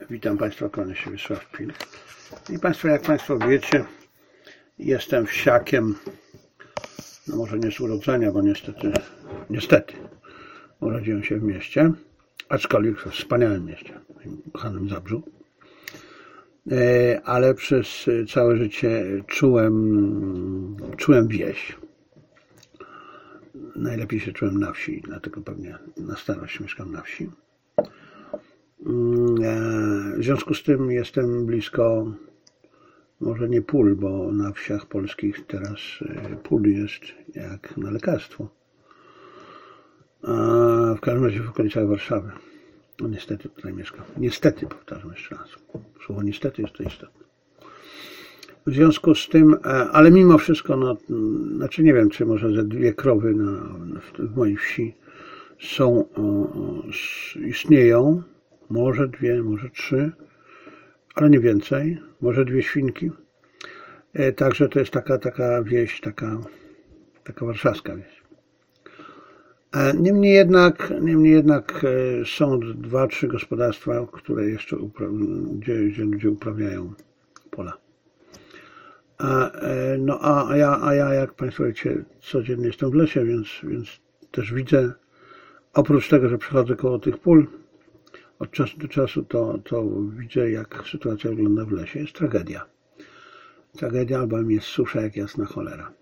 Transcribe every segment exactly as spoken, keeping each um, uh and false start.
Witam Państwa, kłaniam się Wiesław Pil. I Państwo, jak Państwo wiecie, jestem wsiakiem, no może nie z urodzenia, bo niestety, niestety urodziłem się w mieście, aczkolwiek w wspaniałym mieście, w kochanym Zabrzu, ale przez całe życie czułem, czułem wieś. Najlepiej się czułem na wsi, dlatego pewnie na starość mieszkam na wsi. W związku z tym jestem blisko, może nie pól, bo na wsiach polskich teraz pól jest jak na lekarstwo. A w każdym razie w okolicach Warszawy. No niestety tutaj mieszkam. Niestety, powtarzam jeszcze raz. Słowo niestety jest to istotne. W związku z tym, ale mimo wszystko, no, znaczy nie wiem, czy może ze dwie krowy na, w mojej wsi są, istnieją. Może dwie, może trzy, ale nie więcej. Może dwie świnki. Także to jest taka, taka wieś, taka, taka warszawska wieś. Niemniej jednak, niemniej jednak są dwa, trzy gospodarstwa, które jeszcze upra- gdzie, gdzie ludzie uprawiają pola. A, no a, a, ja, a ja, jak Państwo wiecie, codziennie jestem w lesie, więc, więc też widzę, oprócz tego, że przechodzę koło tych pól, od czasu do czasu to, to widzę, jak sytuacja wygląda w lesie. Jest tragedia. Tragedia, albowiem jest susza jak jasna cholera.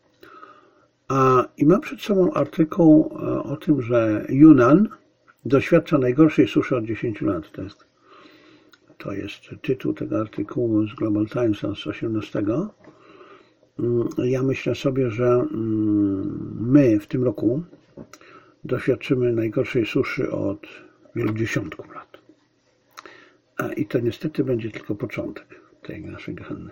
A, I mam przed sobą artykuł o tym, że Yunnan doświadcza najgorszej suszy od dziesięciu lat. To jest, to jest tytuł tego artykułu z Global Timesa z osiemnastego. Ja myślę sobie, że my w tym roku doświadczymy najgorszej suszy od wielu dziesiątków lat. A i to niestety będzie tylko początek tej naszej gehenny.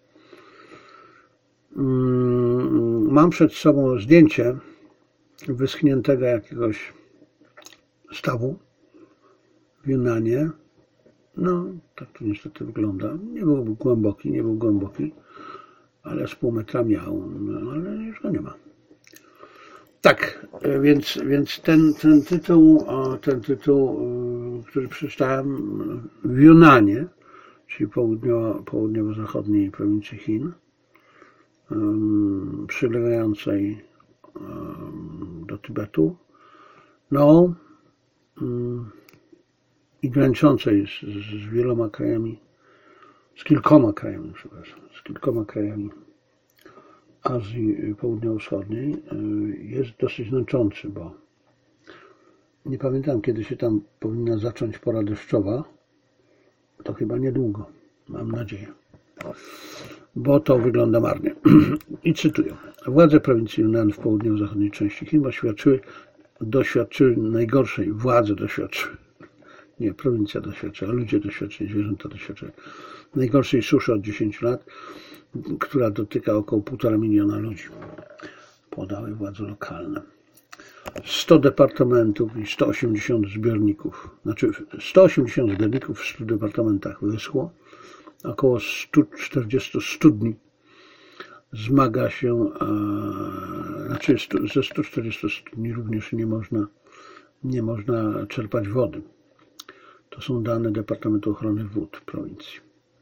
Mam przed sobą zdjęcie wyschniętego jakiegoś stawu w Yunnanie. No, tak to niestety wygląda. Nie był głęboki, nie był głęboki, ale z pół metra miał, no, ale już go nie ma. Tak, więc, więc ten, ten tytuł, ten tytuł, który przeczytałem w Yunnanie, czyli południowo, południowo-zachodniej prowincji Chin, um, przylegającej um, do Tybetu, no um, i graniczącej z, z wieloma krajami, z kilkoma krajami, przepraszam, z kilkoma krajami Azji Południowo-Wschodniej, jest dosyć męczący, bo nie pamiętam, kiedy się tam powinna zacząć pora deszczowa. To chyba niedługo, mam nadzieję, bo to wygląda marnie. I cytuję. Władze prowincji Yunnan w południowo-zachodniej części Chin doświadczyły, doświadczyły najgorszej, władze doświadczyły, nie, prowincja doświadczyła, ludzie doświadczyli, zwierzęta doświadczyły najgorszej suszy od dziesięciu lat, która dotyka około półtora miliona ludzi, podały władze lokalne. sto departamentów i sto osiemdziesiąt zbiorników, znaczy sto osiemdziesiąt zbiorników w stu departamentach wyschło, około sto czterdzieści studni zmaga się, a, znaczy ze stu czterdziestu studni również nie można, nie można czerpać wody. To są dane Departamentu Ochrony Wód prowincji.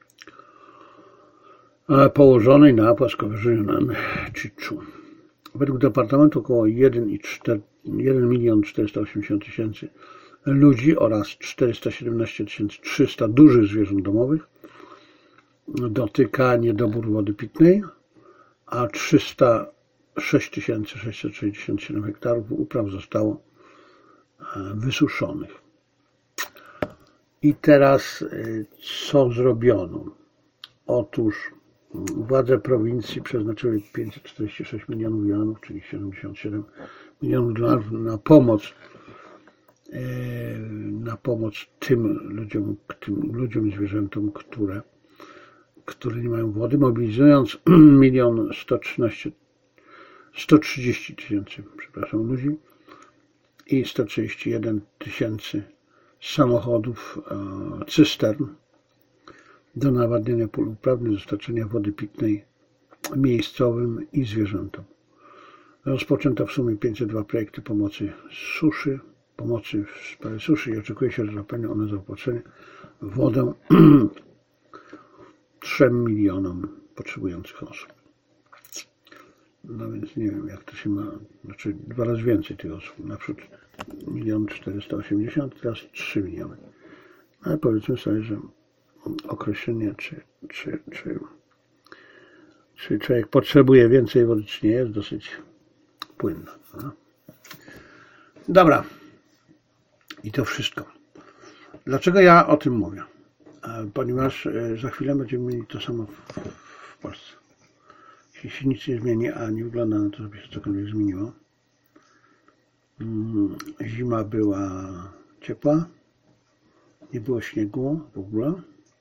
Położonej na płaskowyżu Yunnan Chichu. Według Departamentu około jeden milion czterysta osiemdziesiąt tysięcy ludzi oraz czterysta siedemnaście tysięcy trzysta dużych zwierząt domowych dotyka niedobór wody pitnej, a trzysta sześć tysięcy sześćset sześćdziesiąt siedem hektarów upraw zostało wysuszonych. I teraz co zrobiono? Otóż władze prowincji przeznaczyły pięćset czterdzieści sześć milionów juanów, czyli siedemdziesiąt siedem milionów dolarów na pomoc, na pomoc tym ludziom, tym ludziom i zwierzętom, które, które nie mają wody, mobilizując milion sto trzynaście, sto trzydzieści tysięcy, przepraszam, ludzi i sto trzydzieści jeden tysięcy samochodów, cystern do nawadniania pól uprawnych, dostarczenia wody pitnej miejscowym i zwierzętom. Rozpoczęto w sumie pięćset dwa projekty pomocy suszy, pomocy w sprawie suszy i oczekuje się, że zapewnią one zaopatrzenie wodę trzem milionom potrzebujących osób. No więc nie wiem, jak to się ma, znaczy dwa razy więcej tych osób, na przykład milion czterysta osiemdziesiąt, teraz trzy miliony. Ale powiedzmy sobie, że określenie, czy, czy, czy, czy człowiek potrzebuje więcej wody, czy nie, jest dosyć płynne. No? Dobra. I to wszystko. Dlaczego ja o tym mówię? Ponieważ za chwilę będziemy mieli to samo w Polsce. Jeśli się nic nie zmieni, a nie wygląda na to, żeby się cokolwiek zmieniło. Zima była ciepła, nie było śniegu w ogóle.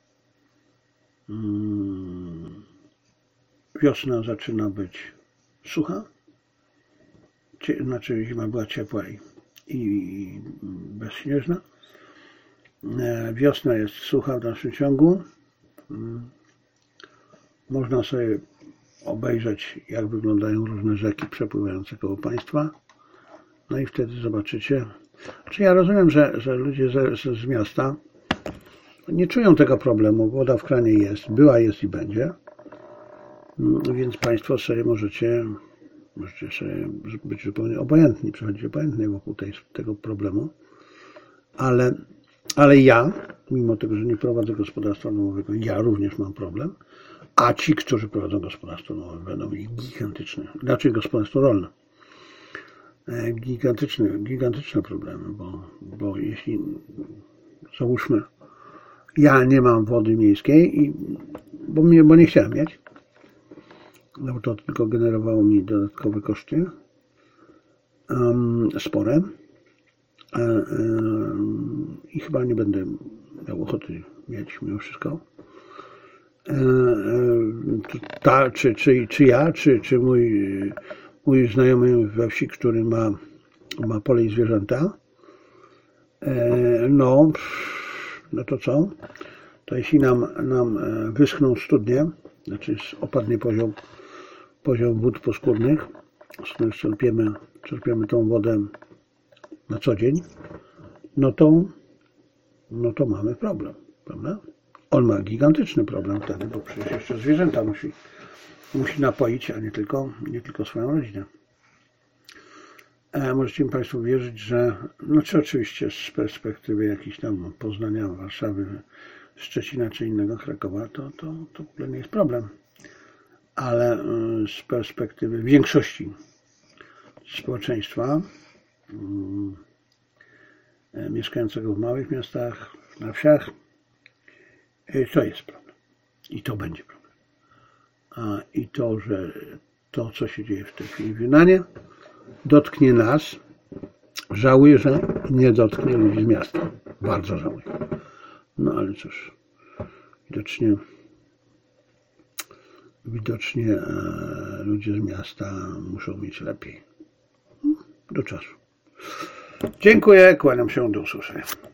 Wiosna zaczyna być sucha, znaczy zima była ciepła i, i bezśnieżna. Wiosna jest sucha w dalszym ciągu. Można sobie obejrzeć, jak wyglądają różne rzeki przepływające koło państwa. No i wtedy zobaczycie. Czy ja rozumiem, że, że ludzie z, z miasta nie czują tego problemu. Woda w kranie jest, była, jest i będzie. Więc państwo sobie możecie, możecie sobie być zupełnie obojętni, przechodzić obojętnie wokół tej, tego problemu. Ale, ale ja, mimo tego, że nie prowadzę gospodarstwa domowego, ja również mam problem. A ci, którzy prowadzą gospodarstwo domowe, będą mieli gigantyczne, znaczy gospodarstwo rolne, gigantyczne, gigantyczne problemy, bo, bo jeśli, załóżmy, ja nie mam wody miejskiej, i, bo, mnie, bo nie chciałem mieć, no bo to tylko generowało mi dodatkowe koszty, um, spore, um, i chyba nie będę miał ochoty mieć mimo wszystko. Ta, czy, czy, czy ja, czy, czy mój, mój znajomy we wsi, który ma, ma pole i zwierzęta, no, no to co? To jeśli nam, nam wyschną studnie, znaczy opadnie poziom, poziom wód poskórnych, z których czerpiemy, czerpiemy tą wodę na co dzień, no to, no to mamy problem, prawda? On ma gigantyczny problem wtedy, bo przecież jeszcze zwierzęta musi, musi napoić, a nie tylko, nie tylko swoją rodzinę. E, możecie mi Państwo wierzyć, że, znaczy oczywiście z perspektywy jakiejś tam Poznania, Warszawy, Szczecina czy innego Krakowa, to, to, to w ogóle nie jest problem. Ale z perspektywy większości społeczeństwa e, mieszkającego w małych miastach, na wsiach, to jest problem. I to będzie problem. A i to, że to, co się dzieje w tej chwili w Junanie, dotknie nas. Żałuję, że nie dotknie ludzi z miasta. Bardzo żałuję. No ale cóż, widocznie, widocznie e, ludzie z miasta muszą mieć lepiej. Do czasu. Dziękuję, kłaniam się, do usłyszenia.